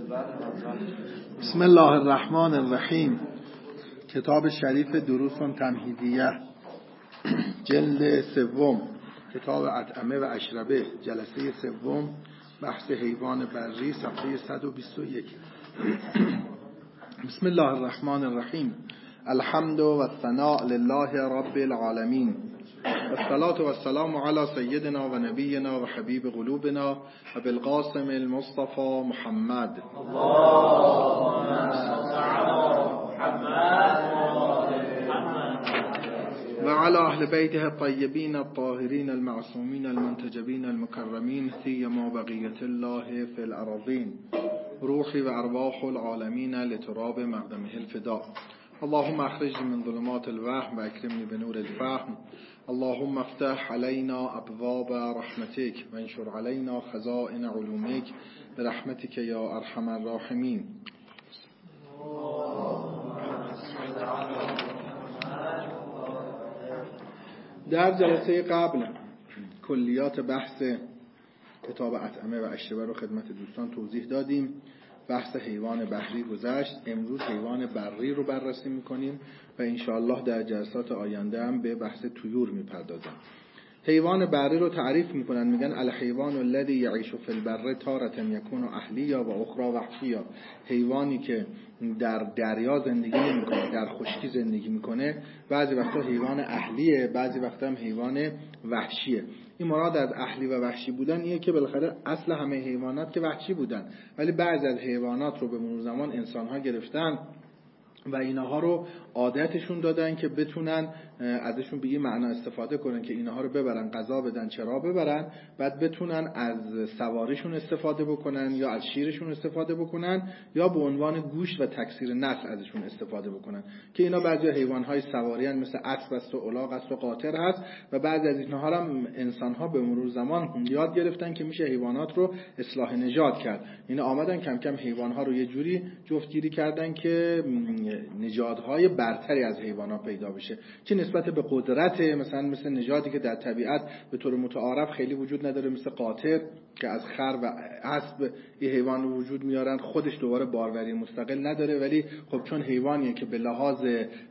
بسم الله الرحمن الرحیم. کتاب شریف دروس تمهیدیه، جلد سوم، کتاب اطعمه و اشربه، جلسه سوم، بحث حیوان بری، صفحه 121. بسم الله الرحمن الرحیم. الحمد و الثناء لله رب العالمین، والصلاة والسلام علی سیدنا و نبینا و حبیب قلوبنا و بالقاسم المصطفى محمد. و علی اهل بیته الطیبین الطاهرین المعصومین المنتجبین المکرمین سیما بقیة الله فی الارضین، روحی و ارواح العالمین لتراب مقدمه الفداء. اللهم اخرجني من ظلمات الوهم واكرمني بنور الفهم. اللهم افتح علينا ابواب رحمتك وانشر علينا خزائن علومك برحمتك يا ارحم الراحمين. در جلسه قبل کلیات بحث کتاب اطعمه و اشربه رو خدمت دوستان توضیح دادیم. بحث حیوان بحری گذشت. امروز حیوان بری رو بررسی میکنیم و انشاءالله در جلسات آینده هم به بحث طیور میپردازیم. حیوان بری رو تعریف میکنن، میگن الحیوان الذی یعیش فی البر تارة یکون اهلیا و اخرى وحشیا. حیوانی که در دریا زندگی نمیکنه، در خشکی زندگی میکنه، بعضی وقتا حیوان اهلیه، بعضی وقتا هم حیوان وحشیه. این مراد از اهلی و وحشی بودن اینه که بالاخره اصل همه حیوانات که وحشی بودن، ولی بعضی از حیوانات رو به مرور زمان انسان‌ها گرفتن و اینها رو عادتشون دادن که بتونن ازشون به این معنا استفاده کنن که اینها رو ببرن غذا بدن، چرا ببرن، بعد بتونن از سواریشون استفاده بکنن یا از شیرشون استفاده بکنن یا به عنوان گوشت و تکثیر نسل ازشون استفاده بکنن. که اینا بعضی حیوان‌های سواری هستند، مثل اسب است و الاغ است و قاطر هست، و بعضی از اینها هم انسان‌ها به مرور زمان یاد گرفتن که میشه حیوانات رو اصلاح نژاد کرد. اینا آمدن کم کم حیوان‌ها رو یه جوری جفتگیری کردن که نژادهای برتری از حیوانات پیدا بشه، چه نسبت به قدرت، مثل نژادی که در طبیعت به طور متعارف خیلی وجود نداره، مثل قاطر که از خر و اسب این حیوان رو وجود میارن، خودش دوباره باروری مستقل نداره، ولی خب چون حیوانیه که به لحاظ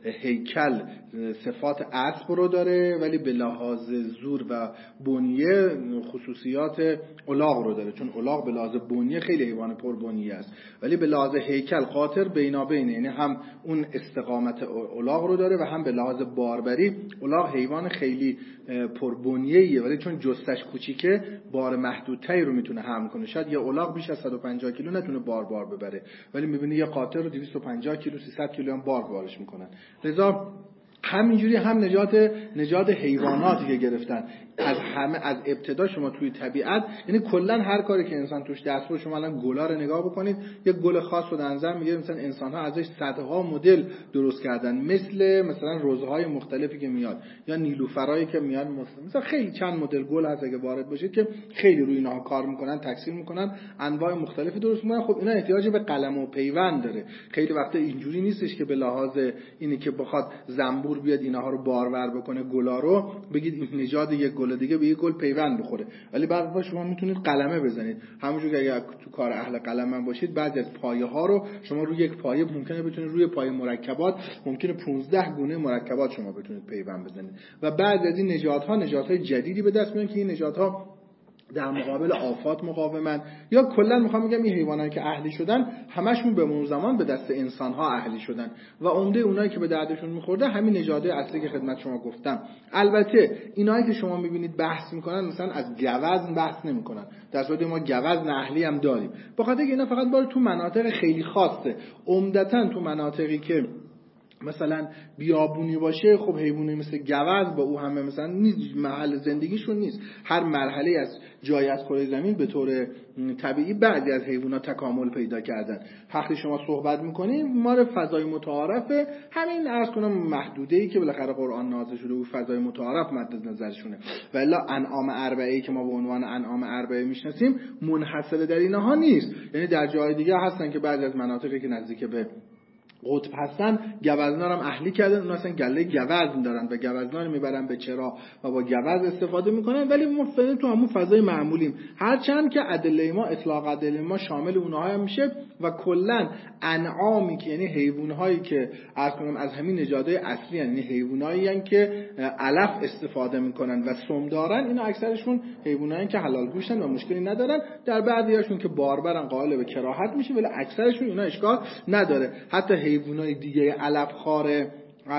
هیکل صفات اسب رو داره، ولی به لحاظ زور و بنیه خصوصیات الاغ رو داره، چون الاغ به لحاظ بنیه خیلی حیوان پربنیه است، ولی به لحاظ هیکل قاطر بینابینه، یعنی هم اون استقامت الاغ رو داره و هم به لحاظ باربری الاغ حیوان خیلی پربنیه‌ایه، ولی چون جثه‌اش کوچیکه بار محدودتری رو میتونه حمل کنه. شاید یه الاغ بیش از 150 کیلو نتونه بار ببره، ولی میبینی یه قاطر رو 250 کیلو 300 کیلو هم بارش میکنن. لذا همینجوری هم نژاد حیواناتی که گرفتن از ابتدا شما توی طبیعت، یعنی کلا هر کاری که انسان توش دست بشه، شما الان گلا رو نگاه بکنید، یک گل خاص رو در نظر میگیرید، مثلا انسان ها ازش صدها مدل درست کردن، مثلا روزهای مختلفی که میاد یا نیلوفرایی که میاد، مثلا خیلی چند مدل گل هست اگه وارد بشید که خیلی روی اینها کار میکنن، تکثیر میکنن، انواع مختلفی درست میکنن. خب اینا احتیاج به قلم و پیوند داره. خیلی وقتا اینجوری نیستش که به لحاظ اینی که بخواد زنبور بیاد اینها رو بارور بکنه گلا رو، بگید این نژاد یک گل دیگه به یک گل پیوند بخوره، ولی بعد شما میتونید قلمه بزنید. همونجوری که اگه تو کار اهل قلم باشید، بعضی از پایه ها رو شما روی یک پایه ممکنه بتونید روی پایه مرکبات ممکنه 15 گونه مرکبات شما بتونید پیوند بزنید. و بعضی از این نژادهای جدیدی به دست میاد که این نژادها در مقابل آفات مقاومن، یا کلا میخوام بگم این حیوانایی که اهلی شدن همشون به مرور زمان به دست انسان‌ها اهلی شدن و عمده اونایی که به دردشون میخورده همین نژادهای اصلی که خدمت شما گفتم. البته اینایی که شما میبینید بحث میکنن مثلا از گوزن بحث نمیکنن، در صورتی ما گوزن اهلی هم داریم، بخاطر اینکه اینا فقط بار تو مناطق خیلی خاصه، عمدتاً تو مناطقی که مثلا بیابونی باشه، خب حیوانی مثل گوز با او همه مثلا محل زندگیشون نیست. هر مرحله از جای از کره زمین به طور طبیعی بعضی از حیوانات تکامل پیدا کردن. وقتی شما صحبت میکنیم ما فضای متعارفه، همین عرض کنم محدوده‌ای که بالاخره قرآن نازل شده و فضای متعارف مد نظرشونه، ولی انعام اربعه‌ای که ما به عنوان انعام اربعه میشناسیم منحصر در اینها نیست. یعنی در جای دیگه هستن که بعضی از مناطقی که نزدیک به قطب هستن گوزنا رو هم اهلی کردن، اون اصلا گله گوزن دارن و گوزنا رو میبرن به چرا و با گوز استفاده میکنن. ولی ما فعلا تو همون فضای معمولیم، هرچند که ادله ما اطلاق ادله ما شامل اونها هم میشه و کلا انعامی که یعنی حیوانایی که از همین نژادهای اصلی یعنی حیوانایی ان که علف استفاده میکنن و سم دارن، اینا اکثرشون حیوانایی که حلال گوشتن و مشکلی ندارن. در بعضیاشون که باربرن قائل به کراهت میشه، ولی اکثرشون اینا اشکال نداره. حتی حیوانای دیگه علف خواره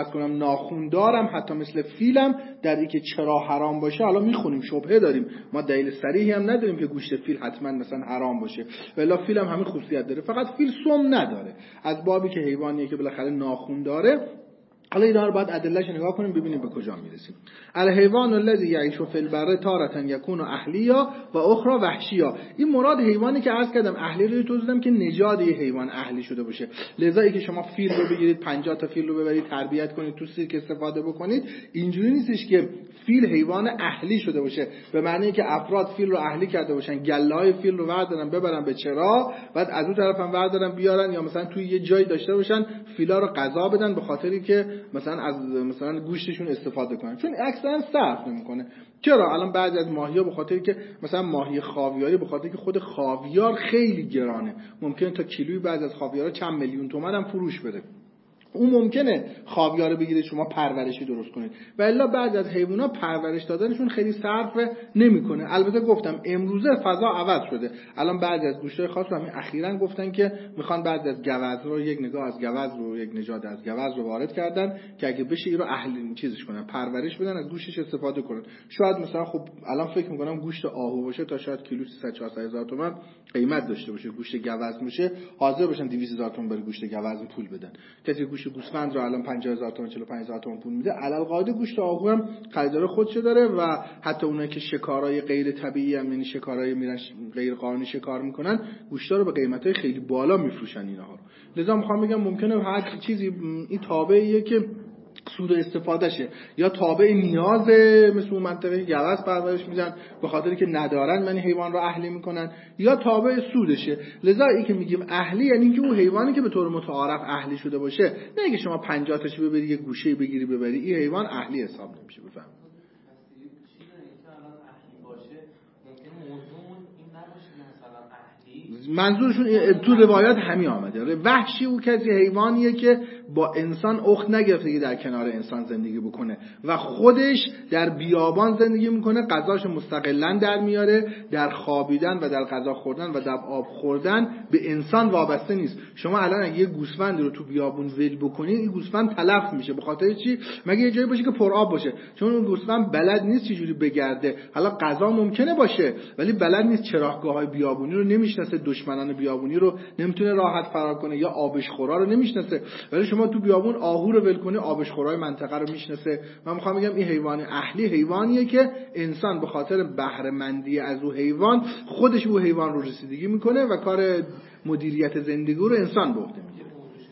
ناخون دارم، حتی مثل فیلم در این که چرا حرام باشه حالا میخونیم، شبهه داریم، ما دلیل صریحی هم نداریم که گوشت فیل حتما مثلا حرام باشه، ولی فیلم همین خصوصیت داره، فقط فیل سم نداره از بابی که حیوانیه که بالاخره ناخون داره. حالا اینا رو باید ادلهش نگاه کنیم ببینیم به کجا میرسیم. الحیوان الذی یعیش فی البر تارة یکون اهلیا و اخرى وحشیا. این مراد حیوانی که عرض کردم اهلی رو توضیح دادم که نژاد یه حیوان اهلی شده باشه. لذا ای که شما فیل رو بگیرید 50 تا فیل رو ببرید تربیت کنید تو سیرک استفاده بکنید، اینجوری نیستش که فیل حیوان اهلی شده باشه به معنی که افراد فیل رو اهلی کرده باشن، گله‌های فیل رو بردارن ببرن به چرا، بعد از اون طرف هم بردارن بیارن یا مثلا توی یه جایی داشته باشن فیلا رو غذا بدن به خاطری که مثلا از مثلا گوشتشون استفاده کنن، چون اکثرا صرف نمیکنه. چرا الان بعضی از ماهی‌ها به خاطری که مثلا ماهی خاویاری به خاطری که خود خاویار خیلی گرانه، ممکنه تا کیلویی بعضی از خاویارا چند میلیون تومان هم فروش بره، اون ممکنه خاویار بگیرید شما پرورشی درست کنید و الا بعضی از حیونا پرورش دادنشون خیلی صرف نمیکنه. البته گفتم امروزه فضا عوض شده، الان بعضی از گوشت‌های خاص رو همین اخیراً گفتن که میخوان بعضی از گوز رو یک نگاه از گوز رو یک نژاد از گوز رو وارد کردن که اگه بشه این رو اهلی چیزش کنن، پرورش بدن، از گوشتش استفاده کنن. شاید مثلا خب الان فکر میکنم گوشت آهو باشه تا شاید کیلو 300 400 هزار تومان قیمت داشته باشه، گوشت گوز میشه حاضر باشن 200 هزار تومان برای گوشت گوز پول بدن. کسی گوشت گوسفند رو الان 50000 تومان 45000 تومان پول میده، علل قاعده گوشت آهو هم خریدار خودشه داره و حتی اونایی که شکارای غیر طبیعی هم یعنی شکارای میرن غیر قانونی شکار میکنن گوشتا رو به قیمتای خیلی بالا میفروشن اینها رو. لذا میخوام بگم ممکنه هر چیزی این تابعیه که سود استفادهشه یا تابع نیازه، مثل اون منطقه گوز پرورش میدن به خاطری که ندارن یعنی حیوان رو اهلی میکنن، یا تابع سودشه. لذا این که میگیم اهلی یعنی که اون حیوانی که به طور متعارف اهلی شده باشه، نه اینکه شما 50 تاشو ببری یه گوشه بگیری ببری، این حیوان اهلی حساب نمیشه. بفهم منظورشون تو روایات همین آمده. وحشی او کسی حیوانیه که با انسان اخت نگرفته که در کنار انسان زندگی بکنه و خودش در بیابان زندگی میکنه، غذاش مستقلاً در میاره، در خوابیدن و در غذا خوردن و در آب خوردن به انسان وابسته نیست. شما الان اگه یه گوسفند رو تو بیابون ول بکنید این گوسفند تلف میشه. به خاطر چی؟ مگه یه جایی باشه که پر آب باشه، چون اون گوسفند بلد نیست چجوری بگرده. حالا غذا ممکنه باشه ولی بلد نیست، چراگاه‌های بیابونی رو نمیشناسه، دشمنان بیابونی رو نمیتونه راحت فرار کنه، یا آبشخورا رو نمیشناسه. ولی شما تو بیابون آهو رو ول کنی آبشخورای منطقه رو میشناسه. من میخوام بگم این حیوان اهلی حیوانیه که انسان به خاطر بهره مندی از اون حیوان خودش به حیوان رو رسیدگی میکنه و کار مدیریت زندگی رو انسان به عهده میگیره.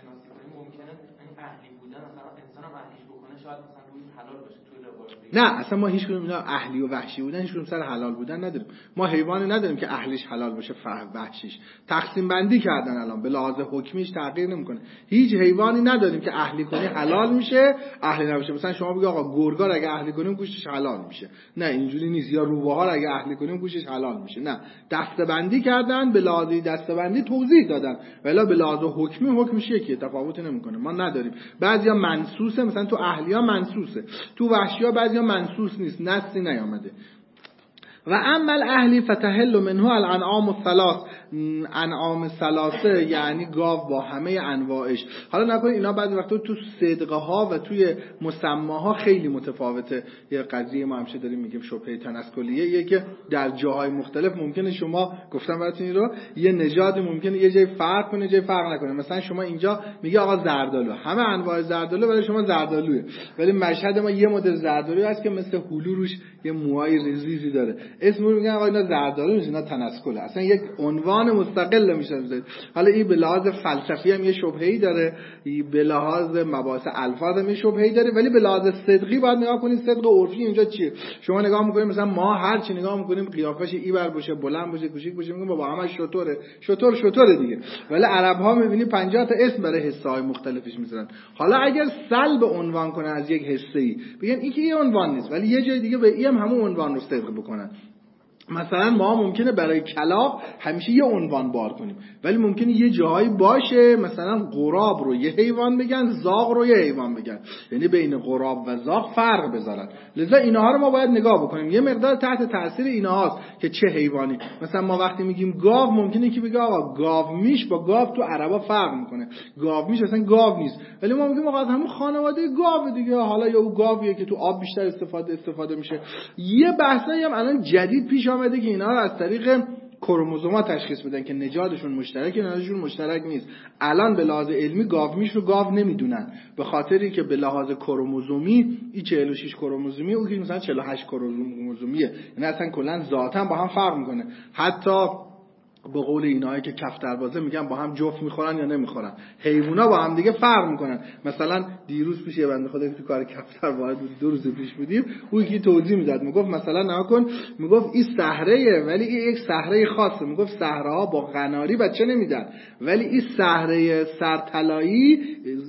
نه اصلا ما هیچ کدوم اینا اهلی و وحشی بودن هیچ کدوم سر حلال بودن نداریم. ما حیوانی نداریم که اهلیش حلال باشه وحشیش. تقسیم بندی کردن الان به لحاظ حکمیش تغییر نمیکنه. هیچ حیوانی نداریم که اهلی کنی حلال میشه اهلی نباشه. مثلا شما بگی آقا گرگا اگه اهلی کنیم گوشتش حلال میشه، نه اینجوری نیست. یا روباها اگه اهلی کنیم گوشتش حلال میشه، نه. دسته‌بندی کردن، به لحاظ دسته‌بندی توضیح دادن، ولی به لحاظ حکمی حکمش یکیه، تفاوتی نمیکنه. ما نداریم. بعضیا منسوسه، مثلا تو اهلی‌ها منسوسه، تو وحشی‌ها بعضیا منسوس نیست، نصی نیامده. و اما الاهلی فتحل منه الانعام الثلاث، انعام ثلاثه یعنی گاو با همه انواعش. حالا نکنید اینا بعضی وقتا تو صدقه ها و توی مسماها خیلی متفاوته. یه قضیه ما همیشه داریم میگیم شبهه تناسکلیه که در جاهای مختلف ممکنه شما گفتم براتون این رو یه نژاد ممکنه یه جای فرق کنه جای فرق نکنه. مثلا شما اینجا میگه آقا زردآلو، همه انواع زردآلو برای شما زردآلوئه، ولی مشهد ما یه مدل زردآلو هست که مثل هلو روش یه موهای ریزی داره، اسم رو میگن آقا اینا زردآلو نیست، اینا تناسکله، اصلا یک عنوان مستقل میشه بذارید. حالا این به لحاظ فلسفی هم یه شبهه‌ای داره، به لحاظ مباحث الفاظ هم یه شبهه‌ای داره، ولی به لحاظ صدقی باید نگاه کنید صدق عرفی اینجا چیه. شما نگاه میکنید مثلا ما هر چی نگاه میکنیم قیافش ایبر باشه، بلند باشه، کوچیک باشه، میگیم بابا همش شطوره دیگه. ولی عرب ها میبینی 50 تا اسم برای حسه های مختلفش میذارن. حالا اگر سلب عنوان کنن از یک حسه ای، بگن این که یه عنوان نیست، ولی یه جای دیگه به این هم همون عنوان رو صدق بکنن. مثلا ما ممکنه برای کلاغ همیشه یه عنوان بار کنیم، ولی ممکنه یه جایی باشه مثلا غراب رو یه حیوان بگن، زاغ رو یه حیوان بگن، یعنی بین غراب و زاغ فرق بذارن. لذا اینها رو ما باید نگاه بکنیم، یه مقدار تحت تاثیر اینهاست که چه حیوانی. مثلا ما وقتی میگیم گاو، ممکنه که بگه آقا گاومیش با گاو تو عربا فرق میکنه، گاومیش اصلا گاو نیست، ولی ما میگیم آقا همون خانواده گاو دیگه، حالا یا او گاویه که تو آب بیشتر استفاده میشه. یه بحثایی هم الان جدید پیش آمده که اینا رو از طریق کروموزوم‌ها تشخیص بدن که نژادشون مشترکه، نژادشون مشترک نیست. الان به لحاظ علمی گاومیش رو گاو نمیدونن، به خاطری که به لحاظ کروموزومی این 46 کروموزومی، اون که مثلا 48 کروموزومیه، یعنی اصلا کلا ذاتاً با هم فرق میکنه. حتی به قول اینایی که کفتربازه میگن با هم جفت میخورن یا نمیخورن. حیونا با هم دیگه فرق میکنن. مثلا دیروز پیش یه بنده خدا که تو کار کفتربازه بود، 2 روز پیش بودیم، اون یکی توضیح میداد، میگفت مثلا نکن، میگفت این صحرایه ولی این یک صحرای خاصه، میگفت صحراها با قناری بچه نمیدن، ولی این صحرای سرطلایی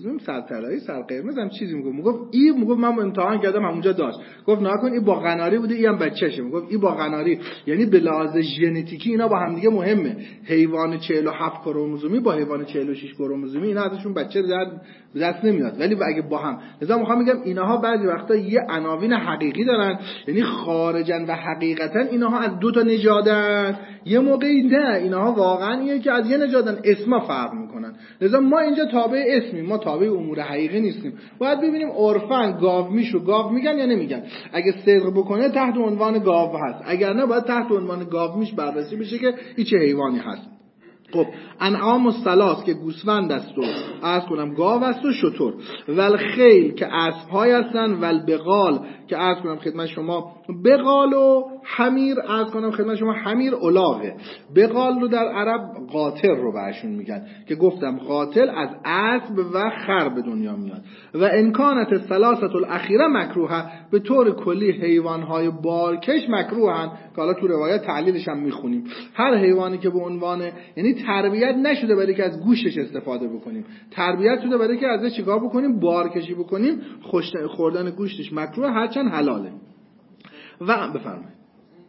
سر قرمز هم چیزی میگفت میگفت من امتحان کردم همونجا داشت، گفت نکن این با قناری بوده، این هم بچه‌شه. میگفت این با قناری، یعنی به لحاظ ژنتیکی اینا با هم دیگه مهمه. حیوان 47 کروموزومی با حیوان 46 کروموزومی اینا ازشون بچه به دست نمیاد، ولی اگه با هم، لذا میخوام بگم اینها بعضی وقتا یه عناوین حقیقی دارن، یعنی خارجن و حقیقتا اینها از 2 تا نژادن، یه موقعی نه اینها واقعا یه که از یه نژادن، اسما فرق میکنن. لذا ما اینجا تابع اسمیم، ما تابع امور حقیقی نیستیم. باید ببینیم عرفاً گاومیش رو گاو میگن یا نمیگن. اگه صدق بکنه تحت عنوان گاو هست، اگر نه باید تحت عنوان گاومیش بررسی بشه که این چه حیوانی هست. خب انعام الثلاث که گوسفند است و عرض کنم گاو است و شتر، والخیل که اسب‌های هستن، والبغال که عرض کنم خدمت شما بغال و حمیر، عرض کنم خدمت شما حمیر الاغه. بغال رو در عرب قاطر رو بهشون میگن که گفتم قاتل از اسب و خر به دنیا میاد. و امکانات الثلاثه الاخیره مکروهه، به طور کلی حیوانهای بارکش مکروهن که حالا تو روایت تعلیلش هم میخونیم. هر حیوانی که به عنوان، یعنی تربیت نشده برای که از گوشتش استفاده بکنیم، تربیت شده برای که ازش چیکار بکنیم، بارکشی بکنیم، خوردن گوشتش مکروه هرچند حلاله. و بفرمایید.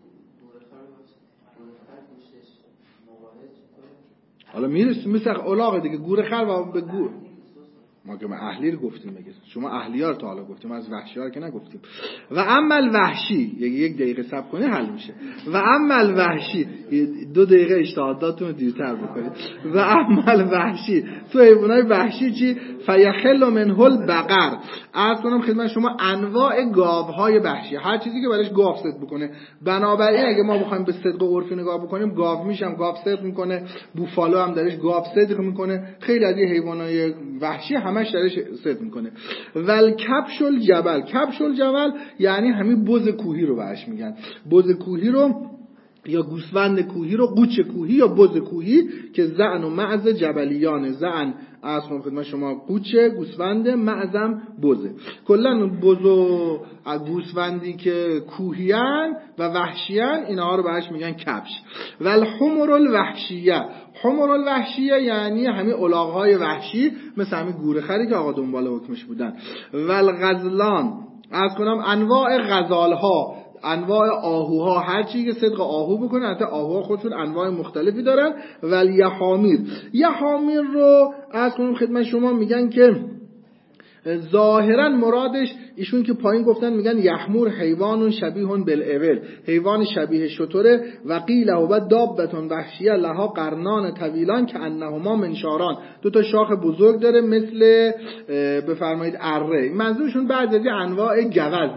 حالا میرسیم مثل الاغ دیگه، گور خر و به گور، ما که اهلی رو گفتیم دیگه، شما اهلیار تا حالا گفتیم، از وحشیار که نگفتیم. و اما الوحشی، یک دقیقه صبر کنی حل میشه. و اما الوحشی، 2 دقیقه اجتهاداتون رو دیرتر بکنید. و اما الوحشی، تو حیوانات وحشی چی؟ فیخل منه البقر، عرض کنم خدمت شما انواع گاوهای وحشی، هر چیزی که برایش گاو صدق بکنه. بنابراین اگه ما بخوایم به صدق عرفی نگاه بکنیم، گاو میشم گاو صدق میکنه، بوفالو هم درش گاو صدق میکنه، خیلی از این حیوانات وحشی همش درش صدق میکنه. ول کبش الجبل، کبش الجبل یعنی همین بز کوهی رو بهش میگن. بز کوهی رو یا گوسفند کوهی رو قوچ کوهی یا بز کوهی که زعن و معز جبلیان، زعن اصلا خدمت شما قوچه گوسفند، معزم بزه. کلا بز و گوسفندی که کوهیان و وحشیان اینها رو بهش میگن کبش. والحمر الوحشیه، حمر الوحشیه یعنی همین الاغ‌های وحشی مثل همین گورخری که آقا دنبال حکمش بودن. والغزلان، از کنم انواع غزالها، انواع آهوها، هر چیزی که صدق آهو بکنه، حتی آهوها خودشون انواع مختلفی دارن. والیحامیر، یحامیر رو از کنم خدمت شما میگن که ظاهرا مرادش ایشون که پایین گفتن میگن یحمور حیوان شبیه بالابل، حیوان شبیه شتره. و قیل و دابتون وحشیه لها قرنان طویلان که انهما منشاران، 2 تا شاخ بزرگ داره مثل بفرمایید اره. منظورشون بعضی از انواع گوزنه.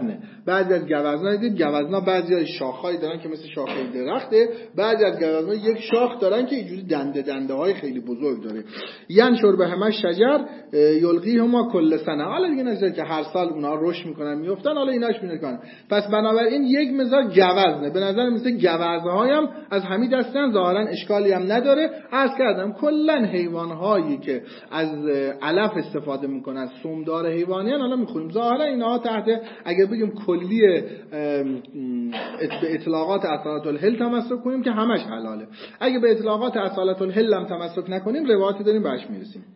بعضی از گوزنا دیدید گوزنا بعضی از شاخه‌ای دارن که مثل شاخه درخته، بعضی از گوزنا یک شاخ دارن که اینجوری دنده های خیلی بزرگ داره. ینشر بهما شجر یلقیهما کل سنه. حالا دیگه نظر که هر سال اونها رشد میکنن میافتن، حالا ایناش میکنن. پس بنابراین یک مقدار گوزنه، به نظر مثل گوزهایم از همین دستن، ظاهرا اشکالی هم نداره. عرض کردم کلا حیوان‌هایی که از علف استفاده میکنن سمدار حیوانی ان، حالا میخونیم ظاهرا اینها تحت اگر بگیم کلی به اطلاقات اصالت الحل تمسک کنیم که همش حلاله. اگه به اطلاقات اصالت الحل هم تمسک نکنیم روایتی داریم بهش میرسیم.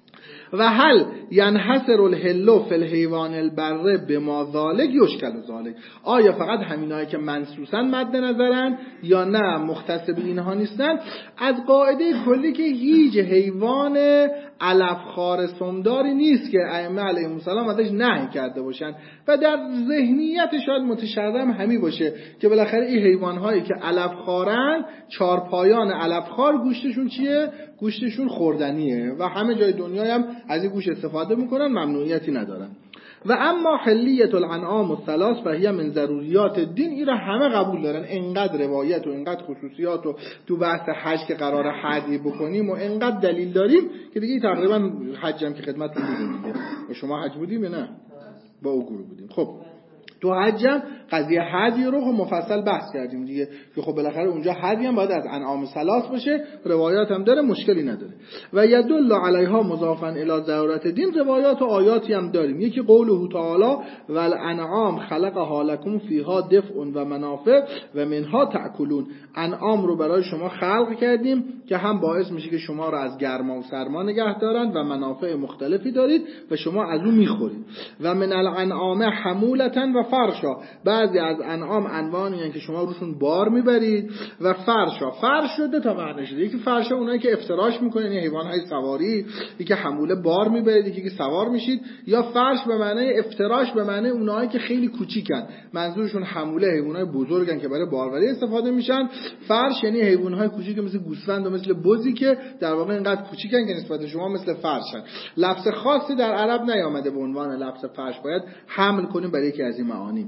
و هل ینحصر الحل فی الحیوان البر بما ذالک یشکل ذالک. آیا فقط همینایی که منصوصا مد نظرن یا نه مختص به اینها نیستن؟ از قاعده کلی که هیچ حیوان علفخوار سمداری نیست که ائمه علیهم السلام ازش نهی کرده باشن و در ذهنیت شاید متشرم همی باشه که بالاخره این حیوانهایی که علفخوارن، چارپایان علفخوار، گوشتشون چیه؟ گوشتشون خوردنیه و همه جای دنیا هم از این گوشت استفاده میکنن، ممنوعیتی ندارن. و اما حلیت الانعام الثلاث فهی من ضروریات دین، این را همه قبول دارن. انقدر روایت و انقدر خصوصیات و تو بحث حج که قراره حدی بکنیم و انقدر دلیل داریم که دیگه تقریبا حجم که خدمتتون بودیم دیگه. و شما حج بودیم یا نه؟ با او گروه بودیم. خب تو حجم قضیه هدی رو مفصل بحث کردیم دیگه که خب بالاخره اونجا هدی هم باید از انعام ثلاث باشه، روایات هم داره، مشکلی نداره. و یدل علیها مضافا الی ضرورت دین، روایات و آیاتی هم داریم. یکی قوله تعالی والانعام خلقها لکم فیها دفء و منافع و منها تأکلون. انعام رو برای شما خلق کردیم که هم باعث میشه که شما رو از گرما و سرما نگه دارن و منافع مختلفی دارید و شما از اون میخورید. و من الانعام حمولتا و فرشا، بعضی از انعام انواعی هستند که شما روشون بار میبرید و فرشا. فرش شده تا معنی شده. یکی فرشا اونایی که افتراش میکنن، یعنی حیوانهای سواری، یکی حموله بار میبرید، یکی که سوار میشید. یا فرش به معنی افتراش به معنی اونایی که خیلی کوچیکن، منظورشون حموله حیوانای بزرگن که برای باروری استفاده میشن. فرش یعنی حیوانهای کوچیک مثل گوسفند و مثل بزی که در واقع اینقدر کوچیکن که نسبت به شما مثل فرشن. لفظ خاصی در عرب نیامده به عنوان لفظ فرش، باید حمل کنیم برای یکی از این معانی.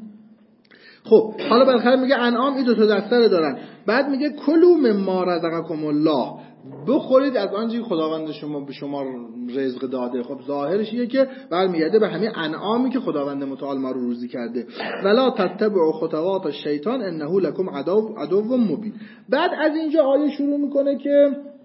خب حالا بالاخره میگه انعام این دو تا دسته دارن. بعد میگه کلوا مما رزقکم الله، بخورید از آنچه که خداوند شما به شما رزق داده. خب ظاهرش اینه که برمیگرده به همین انعامی که خداوند متعال ما رو روزی کرده. ولا تتبعوا خطوات الشیطان انه لکم عدو مبین. بعد از اینجا آیه شروع میکنه که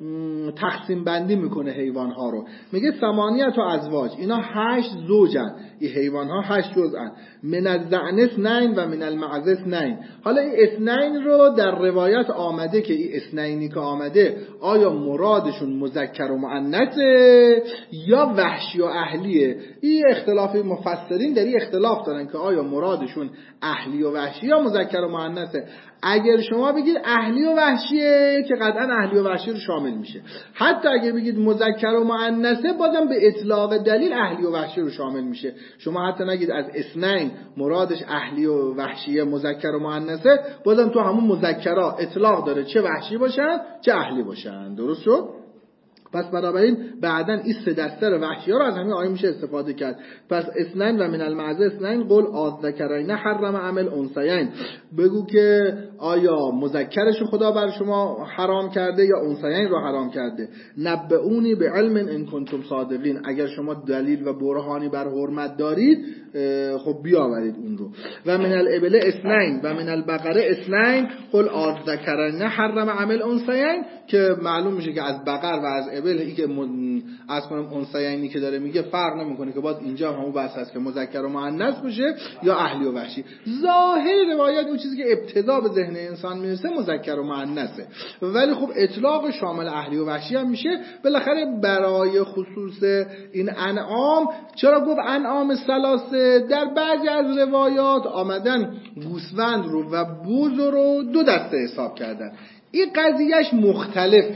تقسیم بندی میکنه حیوان ها رو. میگه ثمانیت و ازواج، اینا 8 زوجن، این حیوان ها 8 جزءن. من الذعن اثنین و من المعز اثنین. حالا این اثنین رو در روایت آمده که این اثنینی که آمده آیا مرادشون مذکر و مؤنثه یا وحشی و اهلیه؟ این اختلاف مفسرین در این اختلاف دارن که آیا مرادشون اهلی و وحشی یا مذکر و مؤنثه. اگر شما بگید اهلی و وحشیه که قطعا اهلی و وحشی رو شامل میشه. حتی اگر بگید مذکر و مؤنثه بازم به اطلاق دلیل اهلی و وحشی رو شامل میشه. شما حتی نگید از اثنین مرادش اهلی و وحشیه مذکر و مؤنثه، بازم تو همون مذکرها اطلاق داره چه وحشی باشن چه اهلی باشن. درست شد؟ پس بنابراین بعداً این سه دسته وحشی ها رو از همین آیه میشه استفاده کرد. پس اثنین و من المعز اثنین قل آذکرین حرم ام الانثیین، بگو که آیا مذکرش خدا بر شما حرام کرده یا انثیین رو حرام کرده. نبئونی بعلم ان کنتم صادقین، اگر شما دلیل و برهانی بر حرمت دارید خب بیاورید اون رو. و من الابل اثنین و من البقره اثنین قل آذکرین حرم ام الانثیین، که معلوم میشه که از بقر و از ابل ای که از کنم انثیینی که داره میگه فرق نمیکنه که باید اینجا همون بحث هست که مذکر و مؤنث باشه یا اهلی و وحشی. ظاهر روایت اون چیزی که ابتدا به ذهن انسان میرسه مذکر و مؤنثه، ولی خب اطلاق شامل اهلی و وحشی هم میشه. بالاخره برای خصوص این انعام، چرا گفت انعام ثلاثه؟ در بعضی از روایات آمدن گوسفند رو و بز رو دو دسته حساب کردن. این قضیهش مختلفه.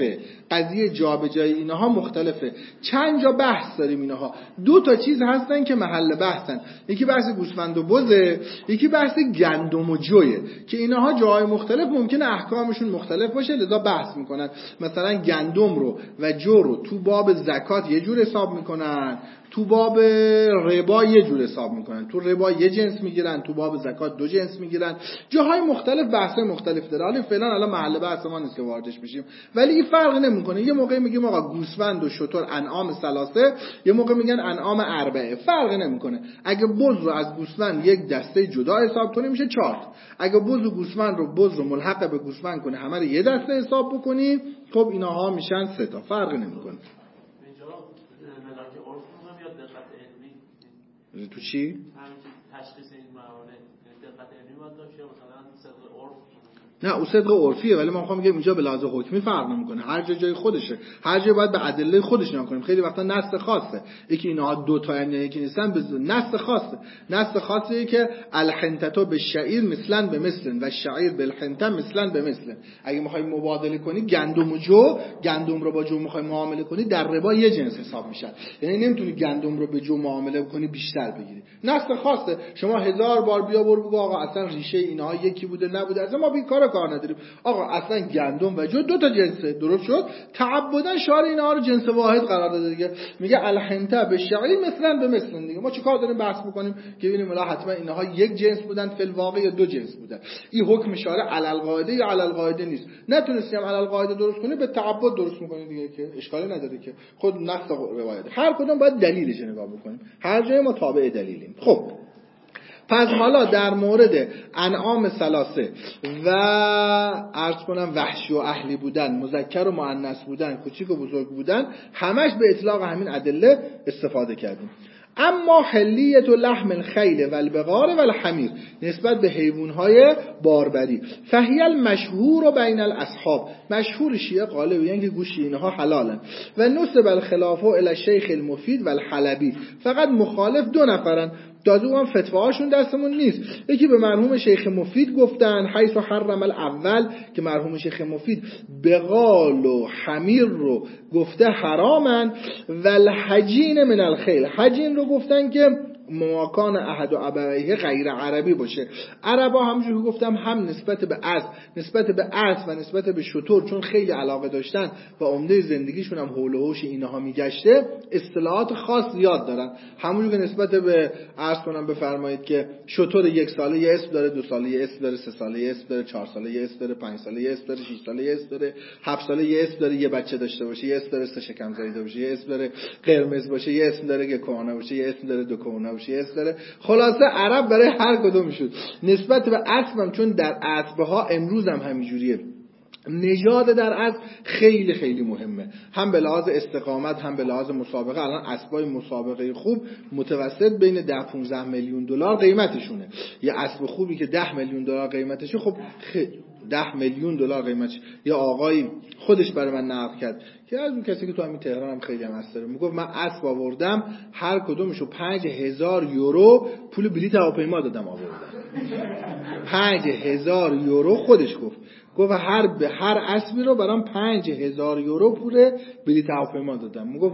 قضیه جابجایی اینها مختلفه. چند جا بحث داریم اینها. 2 تا چیز هستن که محل بحثن. یکی بحث گوسفند و بزه، یکی بحث گندم و جویه که اینها جاهای مختلف ممکنه احکامشون مختلف باشه، لذا بحث میکنن. مثلا گندم رو و جو رو تو باب زکات یه جور حساب میکنن، تو باب ربا یه جور حساب میکنن. تو ربا یه جنس میگیرن، تو باب زکات 2 جنس میگیرن. جاهای مختلف بحثای مختلف داره. حالا فعلا الان محل بحث ما نیست که واردش بشیم، ولی این فرق نمیکنه. یه موقع میگیم آقا گوسفند و شتر انعام ثلاثه، یه موقع میگن انعام اربعه، فرق نمیکنه. اگه بز رو از گوسفند یک دسته جدا حساب کنیم میشه 4. اگه بز و گوسفند رو بز رو ملحق به گوسفند کنه همه رو یه دسته حساب بکنیم، خب اینها میشن 3 تا. فرق نمیکنه. تو چی؟ تشخیص این موانع دقت علمی باید داشته، مثلا صدق عرف. نه اون صدق عرفیه، ولی ما میخوام بگم اینجا به لحاظ حکمی فرق نمیکنه. هر جای خودشه، هر جای باید به ادله خودش نگاه کنیم. خیلی وقتا نص خاصه، یکی اینها 2 تا یعنی یکی نیستن، به نص خاصه. نص خاصه که الحنتتو بالشعیر مثلا به مثل و شعیر بالحنته مثلا به مثل. اگه میخوای مبادله کنی گندم و جو، گندم رو با جو میخوای معامله کنی، در ربا یه جنس حساب میشه. یعنی نمیتونی گندم رو به جو معامله کنی بیشتر بگیری. نص خاصه. شما 1000 بار بیا برو بگو آقا اصلا ریشه اینها یکی بوده نبوده، اصلا ما بیکار کار نداریم. آقا اصلا گندم و جو 2 تا جنسه، درست شد. تعبداً شارع اینها رو جنس واحد قرار داده دیگه. میگه الحنته به شعیر مثلا به مثل دیگه. ما چیکار داریم بحث میکنیم که ببینیم الا حتما اینها یک جنس بودن فی الواقع یا 2 جنس بودن. این حکم شارع علی القاعده یا علی القاعده نیست. نتونستیم علی القاعده درست کنی، به تعبد درست میکنی دیگه که اشکالی نداره که. خود نص روایت هر کدوم باید دلیلش نگاه بکنیم. هر جای ما تابع دلیلیم. خب پس حالا در مورد انعام ثلاثه و عرض کنم وحشی و اهلی بودن، مذکر و مؤنث بودن، کوچیک و بزرگ بودن، همش به اطلاق همین ادله استفاده کردیم. اما حلیت و لحم الخیل و البقار و الحمیر، نسبت به حیوانهای باربری، فهی المشهور بین الاصحاب، مشهور شیعه قالب یعنی که گوشت اینها حلالن. و نسب الخلاف الی الشیخ المفید و الحلبی، فقط مخالف 2 نفرن. دادو هم فتواهاشون دستمون نیست. یکی به مرحوم شیخ مفید گفتن حیث حرم الاول، که مرحوم شیخ مفید بقال و حمیر رو گفته حرامن، و الحجین من الخیل، حجین رو گفتن که مماکان احد و ابویه غیر عربی باشه. عربا همونجوری که گفتم هم نسبت به اسب و نسبت به شتر چون خیلی علاقه داشتن و عمده زندگیشون هم حول و حوش اینها میگشته، اصطلاحات خاص زیاد دارن. همونجوری که نسبت به عرض کنم بفرمایید که شتر 1 ساله یه اسم داره، 2 ساله یه اسم داره، 3 ساله یه اسم داره، 4 ساله یه اسم داره، 5 ساله یه اسم داره، 6 ساله یه اسم داره، 7 ساله یه اسم داره، یه بچه داشته باشه یه اسم داره، 3 شکم زاییده باشه یه اسم داره، قرمز باشه یه اسم داره، که کهنه باشه یه اسم داره، 2 کهنه باشه یه اسم داره. خلاصه عرب برای هر کدوم شد. نسبت به اسبم چون در اسبها امروز هم همینجوریه، نژاد در اسب خیلی خیلی مهمه، هم به لحاظ استقامت هم به لحاظ مسابقه. الان اسبای مسابقه خوب متوسط بین 10-15 میلیون دلار قیمتشونه. یه اسب خوبی که 10 میلیون دلار قیمتشه، خب 10 میلیون دلار قیمتش. یا آقایی خودش برای من نقل کرد که از اون کسی که تو همین تهران هم خیلی هم هست، میگفت من اسب آوردم هر کدومشو 5000 یورو پول بلیط هواپیما دادم آوردم. 5000 یورو خودش گفت هر اسبی رو برام 5000 یورو پول بلیط هواپیما دادم. میگفت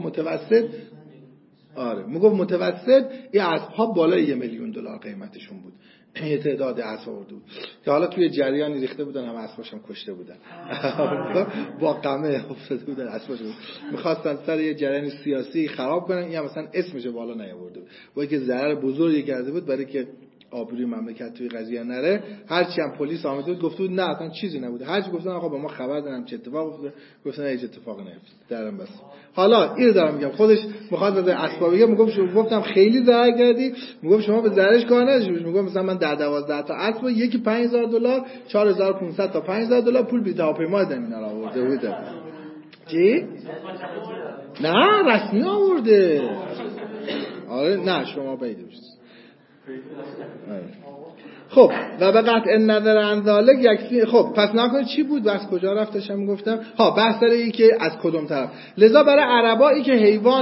متوسط این اسب‌ها بالای 1 میلیون دلار قیمتشون بود. یه تعداد اسب آورده بود که حالا توی جریانی ریخته بودن، هم اسباشم کشته بودن. با قمه افتاده بودن اسباشون، می‌خواستن سر یه جریان سیاسی خراب کنن، این هم مثلا اسمش بالا نیاورده بود. وای که ضرر بزرگی کرده بود برای که آبروی مملکت توی قضیه نره. هرچی هم پلیس آمده بود گفته بود نه اصلا چیزی نبوده. هرچی گفتن آقا به ما خبر دادن چه اتفاق افتاده، گفتن هیچ اتفاقی نیفتاد. درم بس. حالا اینو دارم میگم، خودش میخواد از اسباب بگه. گفتم خیلی ضرر کردی. میگم شما به ضررش کار نداشتید. میگم مثلا من در 12 تا اسب یکی 5000 دلار، 4500 تا 5000 دلار پول بلیط هواپیما دادم اینا رو آورده بود. چی؟ نه رسمی آورده. آره نه شما پیدا بشید. خب و به قطع نظر عن ذالک یکفی. خب پس نکنید چی بود و از کجا رفتشم گفتم بحث سر این که از کدوم طرف. لذا برای عربایی که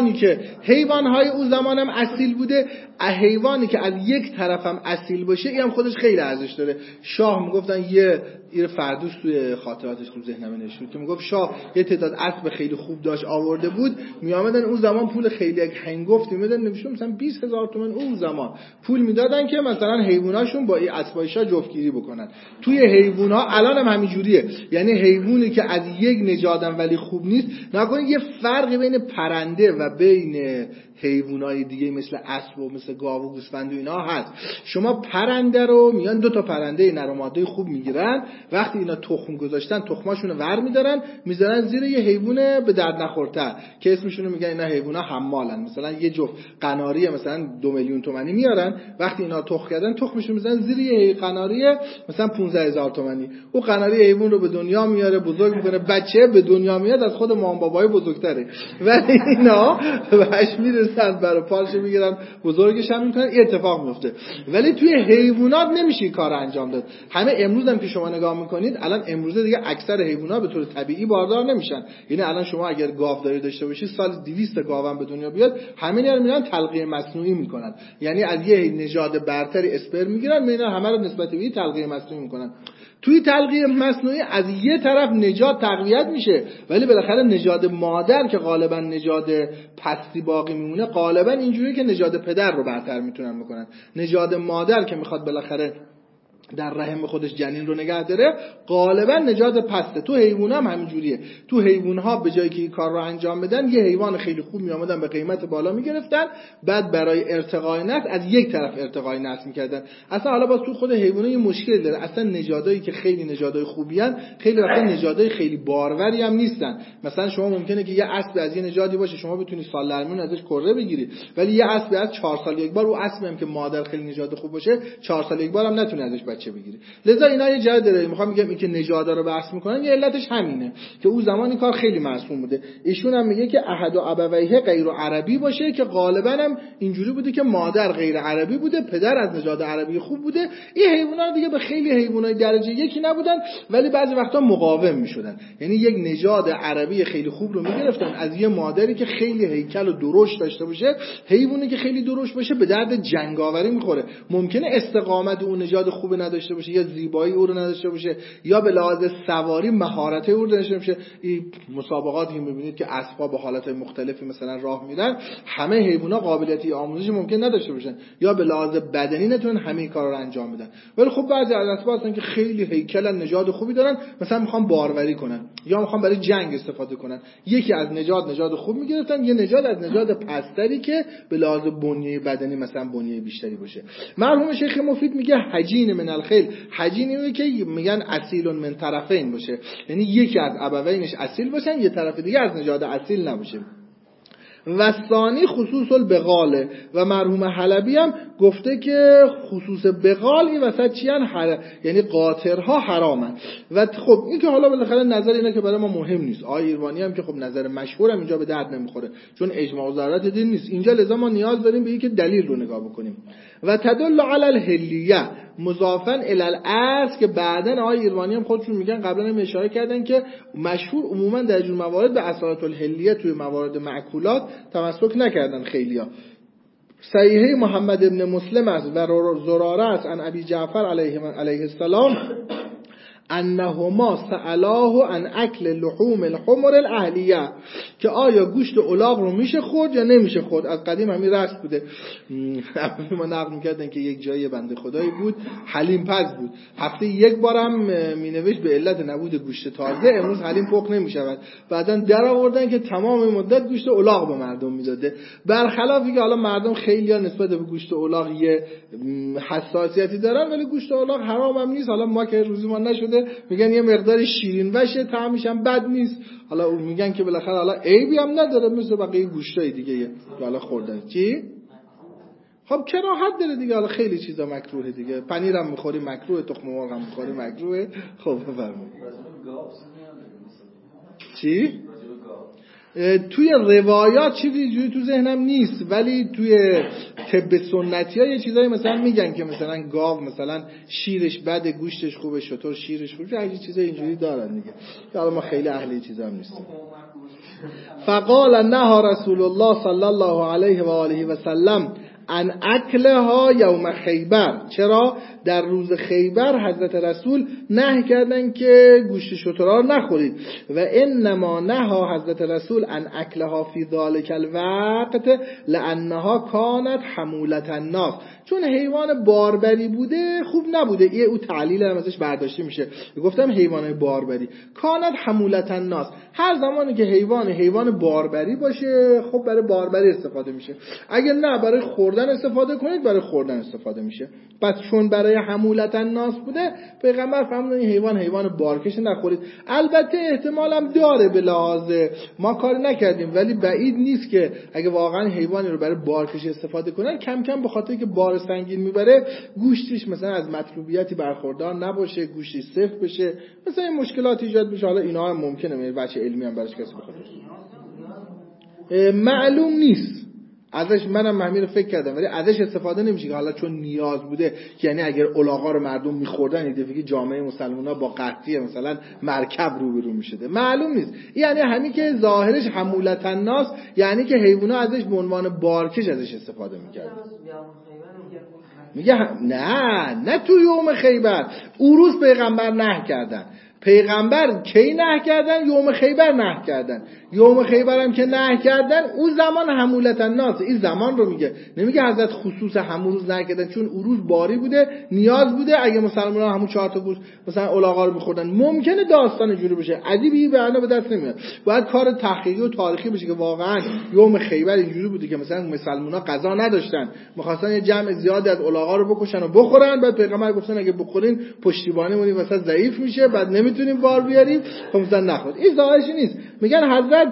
حیوانهای اون زمانم اصیل بوده، حیوانی که از یک طرفم اصیل باشه این هم خودش خیلی ارزش داره. شاه میگفتن یه فردوس توی خاطراتش تو ذهنم نشود که میگفت شاه یه تعداد اسب خیلی خوب داشت آورده بود، میآمدن اون زمان پول خیلی هنگفتی میدادن، نمیشه مثلا 20000 تومان اون زمان پول میدادن که مثلا حیواناشون با این اسبای شاه جفتگیری بکنن. توی حیونا الان هم همین جوریه، یعنی حیوانی که از یک نژادم ولی خوب نیست، نکنید یه فرقی بین پرنده و بین حیوانای دیگه مثل اسب و مثل گاو و گوسفند و اینا هست. شما پرنده رو میان 2 تا پرنده نر و ماده خوب میگیرن، وقتی اینا تخم گذاشتن تخماشون رو ور میدارن میذارن زیر یه حیوان به درد نخورتر که اسمشون رو میگن اینا حیونا حمالن. مثلا یه جفت قناری مثلا 2 میلیون تومانی میارن، وقتی اینا تخم کردن تخمشون میذارن زیر یه قناری مثلا 15000 تومانی. اون قناری حیوان رو به دنیا میاره، بزرگ میکنه، بچه به دنیا میاد از خود مام بابای بزرگتره، ولی اینا باش میرسن برای پارش میگیرن بزرگش هم میکنن، این اتفاق میفته. ولی توی حیوانات نمیشه کار انجام داد. همه امروز هم که شما نگاه میکنید، الان امروزه دیگه اکثر حیوانات به طور طبیعی باردار نمیشن. یعنی الان شما اگر گاو داشته باشید، سال 200 گاو هم به دنیا بیاد، همه اینا رو میرن تلقیح مصنوعی میکنن. یعنی از یه نژاد برتری اسپرم میگیرن، اینا همه رو نسبت به تلقیح مصنوعی میکنن. توی تلقیح مصنوعی از یه طرف نژاد تقویت میشه، ولی بالاخره نژاد مادر که غالبا نژاد پستی باقی میمونه، غالبا اینجوریه که نژاد پدر رو برتر میتونن بکنن. نژاد مادر که میخواد بالاخره در رحم خودش جنین رو نگه داره، غالبا نژاد پسته. تو حیونا هم همین جوریه. تو حیوان‌ها به جایی که این کار رو انجام بدن، یه حیوان خیلی خوب میآمدن به قیمت بالا میگرفتن، بعد برای ارتقای نسل از یک طرف ارتقای نسل میکردن. اصلا حالا باز تو خود حیونا یه مشکل داره، اصلا نژادایی که خیلی نژادای خوبی ان، خیلی وقتا نژادای خیلی باروری هم نیستن. مثلا شما ممکنه که یه اسب از یه نژادی باشه، شما بتونی سال درمیون ازش کره بگیری، ولی یه اسب از 4 سال یک بار، اون اسبی هم که مادر خیلی نژاد خوب باشه 4 سال یک بار هم نتونه ازش بچه بگیری. لذا اینا یه جهت داره. میخوام میگم این که نژادا رو بحث میکنن، یه علتش همینه که اون زمان این کار خیلی مرسوم بوده. ایشون هم میگه که احد ابویه غیر عربی باشه، که غالبا هم اینجوری بوده که مادر غیر عربی بوده، پدر از نژاد عربی خوب بوده. این حیونا دیگه به خیلی حیوانای درجه یکی نبودن، ولی بعضی وقتا مقاوم میشدن. یعنی یک نژاد عربی خیلی خوب رو میگرفتن از یه مادری که خیلی هیکل و درشت داشته باشه. حیوانی که خیلی درشت باشه به درد جنگاوری میخوره. ممکنه استقامت اون نژاد خوب نداشته باشه، یا زیبایی او رو نداشته باشه، یا به لحاظ سواری مهارت او رو نداشته باشه. این مسابقاتی میبینید که اسبا به حالتهای مختلفی مثلا راه میرن، همه حیونا قابلیتی آموزش ممکن نداشته باشن، یا به لحاظ بدنی نتونن همه کارا رو انجام بدن. ولی خب بعضی از اسبا هستن که خیلی هیکل نژاد خوبی دارن، مثلا میخوان باروری کنن یا میخوان برای جنگ استفاده کنن، یکی از نژاد خوب میگرفتن، یه نژاد از نژاد پستری که به لحاظ بنیه بدنی مثلا بنیه بیشتری باشه. مرحوم شیخ مفید میگه حجین من الخیل، حجینی که میگن اصیل من طرفین باشه، یعنی یکی از ابوینش اصیل باشن، یه طرف دیگه از نژاد اصیل نباشه. و ثانی خصوص البغال. و مرحوم حلبی هم گفته که خصوص بغال این وسط چیان یعنی قاطرها حرامن. و خب این که حالا بالاخره نظر اینه که برای ما مهم نیست. آقای ایروانی هم که خب نظر مشهورم اینجا به درد نمیخوره، چون اجماع و ضرورت دین نیست اینجا، لذا ما نیاز داریم به اینکه دلیل رو نگاه بکنیم. و تدل علی الحلیه مضافا الی الاصل، که بعدن آقای ایروانی هم خودشون میگن، قبلا هم اشاره کردن که مشهور عموما در جور موارد به اصالت الحلیه توی موارد معکولات تمسک نکردن خیلیا. صحیحه محمد ابن مسلم است و زراره است عن ابی جعفر علیه السلام انهما سألاه عن اکل لحوم الحمر الاهلیه، که آیا گوشت الاغ رو میشه خورد یا نمیشه خورد. از قدیم همین رسم بوده. ما نقل میکردن که یک جای بنده خدایی بود حلیم پز بود، هفته یک بارم مینوشت به علت نبود گوشت تازه امروز حلیم پخت نمیشود. بعدن در آوردن که تمام مدت گوشت الاغ به مردم میداده، برخلافی که حالا مردم خیلی ها نسبت به گوشت الاغ یه حساسیتی دارن، ولی گوشت الاغ حرام هم نیست. حالا ما که روزی ما نشده میگن یه مقدار شیرین باشه، طعمش هم بد نیست، حالا میگن که بالاخره حالا عیبی هم نداره مثل بقیه گوشتای دیگه حالا خوردن. چی؟ خب کراهت داره دیگه، حالا خیلی چیزا مکروه دیگه، پنیر هم میخوری مکروه، تخم مرغ هم میخوری مکروه. خب بفرمایید. چی؟ توی روایات چیزی اینجوری تو ذهنم نیست، ولی توی طب سنتی ها یه چیزایی مثلا میگن که مثلا گاو مثلا شیرش بده گوشتش خوبه، شتر شیرش خوبه، هر چیزای اینجوری دارن دیگه. حالا ما خیلی اهل چیزا هم نیستیم. فقال نهى رسول الله صلی الله علیه و آله و سلم عن اکلها یوم خیبر. چرا در روز خیبر حضرت رسول نهی کردن که گوشت شترها رو نخورید. و انما نهى حضرت رسول عن اکلها فی ذلک الوقت لانها کانت حمولة الناس، چون حیوان باربری بوده خوب نبوده. این او تعلیل هم ازش برداشته میشه. گفتم حیوان باربری کانت حمولة الناس، هر زمانی که حیوان باربری باشه خب برای باربری استفاده میشه، اگه نه برای خوردن استفاده کنید برای خوردن استفاده میشه. پس چون برای حمولة الناس بوده پیغمبر فرمودن این حیوان بارکش نخورید. البته احتمال هم داره به لحاظ ما کاری نکردیم، ولی بعید نیست که اگه واقعا حیوانی رو برای بارکش استفاده کنن کم کم به خاطر که بار سنگین میبره گوشتش مثلا از مطلوبیتی برخوردار نباشه، گوشتش سفت بشه، مثلا این مشکلات ایجاد بشه. حالا اینا هم ممکنه بچه علمی هم براش کسی بخواد معلوم نیست ازش، منم همین رو فکر کردم، ولی ازش استفاده نمیشه که حالا چون نیاز بوده، یعنی اگر الاغا رو مردم میخوردن این دفعه جامعه مسلمان‌ها با قحطی مثلا مرکب روبرو میشده، معلوم نیست. یعنی همین که ظاهرش حمولة الناس یعنی که حیونا ازش به عنوان بارکش ازش استفاده میکردن. میگه نه تو یوم خیبر عروس پیغمبر نهی کردن. پیغمبر کی نهی کردن؟ یوم خیبر نهی کردن. یوم خیبر هم که نهی کردن اون زمان حمولة الناس، این زمان رو میگه، نمیگه حضرت خصوص همون روز نهی کردن چون اون روز باری بوده نیاز بوده. اگه مسلمان‌ها همون 4 تا گوشت مثلا الاغا رو می‌خوردن ممکنه داستان جوری بشه، عجیبی بیان به دست نمیاد. باید کار تحقیقی و تاریخی بشه که واقعا یوم خیبر اینجوری بوده که مثلا مسلمان‌ها غذا نداشتن، می‌خواستن یه جمع زیادی از الاغا رو بکشن و بخورن، بعد پیغمبر گفتن اگه بخورین پشتیبانیمون مثلا ضعیف میشه، بعد نمیتونیم بار بیاریم، خب مثلا نخورید. این ظاهرش نیست. میگن حضرت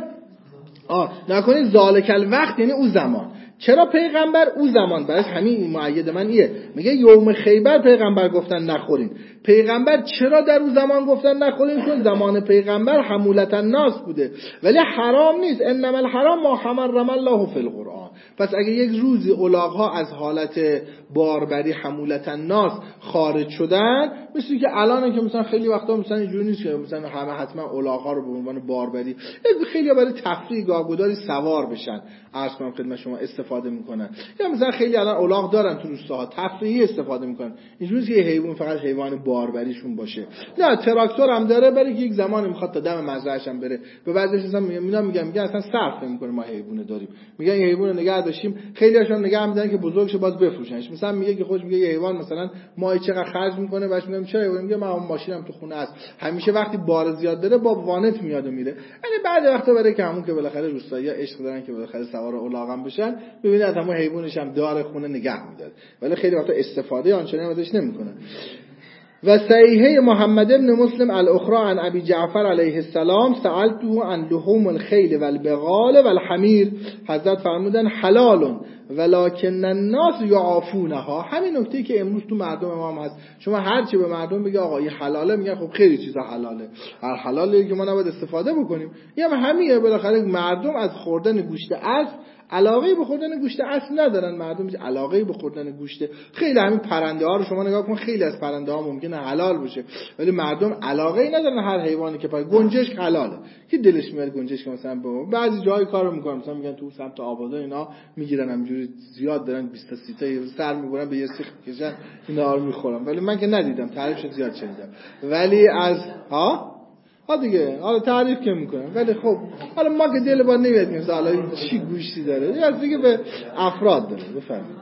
نکنید ذالک الوقت یعنی اون زمان. چرا پیغمبر اون زمان؟ برای همین مؤید من ایه، میگه یوم خیبر پیغمبر گفتن نخورین. پیغمبر چرا در اون زمان گفتن نخورین؟ چون زمان پیغمبر حمولة الناس بوده، ولی حرام نیست. انما الحرام ما حرم الله فی القرآن. پس اگه یک روزی الاغ‌ها از حالت باربری حمولة الناس خارج شدن، مثل که الان که مثلا خیلی وقتا مثلا اینجوری نیست که مثلا همه حتما الاغ‌ها رو به عنوان باربری، خیلی برای تفریح گاه‌گداری سوار بشن عرض کنم خدمت شما استفاده میکنن، یا مثلا خیلی الان الاغ دارن تو روستاها تفریحی استفاده میکنن. اینجوری که حیوان فقط حیوان باربریشون باشه. نه تراکتور هم داره، برای که یک زمانی میخواد تا دم مزرعه‌اش هم بره. به بعضیش مثلا میگن اصلا صرف نمیکنه ما حیوان داریم، میگن این حیوان نگه داشتیم، خیلی هاشون نگه می‌دارن که بزرگش باز بفروشنش. مثلا میگه که خودش میگه یه حیوان مثلا ماهی چقدر خرج میکنه، بعدش میگم چرا؟ میگه من ماشینم تو خونه است، همیشه وقتی بار زیاد داره با وانت میاد و میره. یعنی بعد وقتا برای که همون که بالاخره روستایی‌ها عشق دارن که بالاخره سوار الاغم بشن، ببینید از همون حیوانش هم داره خونه نگه می‌داره، ولی خیلی وقتا استفاده آنچنانی ازش نمیکنن. و صحیحه محمد بن مسلم الاخرى عن ابي جعفر علیه السلام سألته عن لحوم الخیل والبغال والحمیر، حضرت فرمودن حلال ولکن الناس یعافونها. همین نکته که امروز تو مردم ما هم هست، شما هر چی به مردم بگی آقا این حلاله، میگن خب خیلی چیزا حلاله، هر حلاله که ما نباید استفاده بکنیم. یا همین بالاخره مردم از خوردن گوشت اسب علاقه به خوردن گوشت اسب ندارن، مردم علاقه به خوردن گوشت خیلی همین پرنده ها رو شما نگاه کن، خیلی از پرنده ها ممکنه حلال باشه ولی مردم علاقه ای ندارن. هر حیوانی که گنجشک حلاله، کی دلش میاد گنجشک مثلا بعضی جای کارو میکنن، مثلا میگن تو سمت آبادا اینا میگیرن همینجوری زیاد دارن 20 تا 30 تا سر میبرن به یه سیخ میکشن اینا رو میخورن، ولی من که ندیدم، تعریفش زیاد شنیدم. ولی از دیگه حالا تعریف که میکنم، ولی خب حالا ما که دل با نمیاد که مثلا این چی گوشتی داره، یا دیگه به افراد داره. بفرمایید.